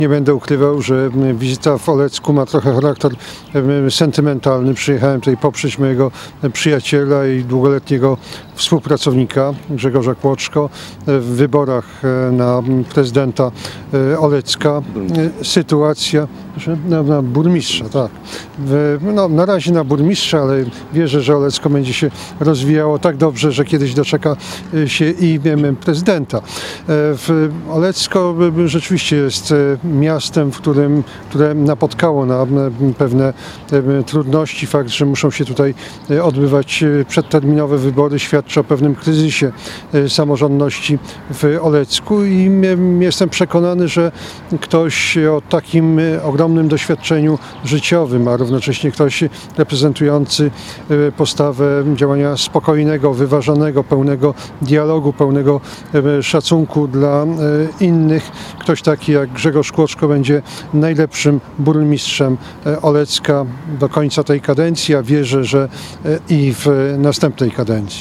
Nie będę ukrywał, że wizyta w Olecku ma trochę charakter sentymentalny. Przyjechałem tutaj poprzeć mojego przyjaciela i długoletniego współpracownika Grzegorza Kłoczko w wyborach na prezydenta Olecka. Sytuacja na burmistrza, tak. Na razie na burmistrza, ale wierzę, że Olecko będzie się rozwijało tak dobrze, że kiedyś doczeka się i prezydenta. Olecko rzeczywiście jest miastem, które napotkało na pewne trudności. Fakt, że muszą się tutaj odbywać przedterminowe wybory, świadczy o pewnym kryzysie samorządności w Olecku i jestem przekonany, że ktoś o takim ogromnym doświadczeniu życiowym, a równocześnie ktoś reprezentujący postawę działania spokojnego, wyważonego, pełnego dialogu, pełnego szacunku dla innych, ktoś taki jak Grzegorz Kłoczko będzie najlepszym burmistrzem Olecka do końca tej kadencji, a wierzę, że i w następnej kadencji.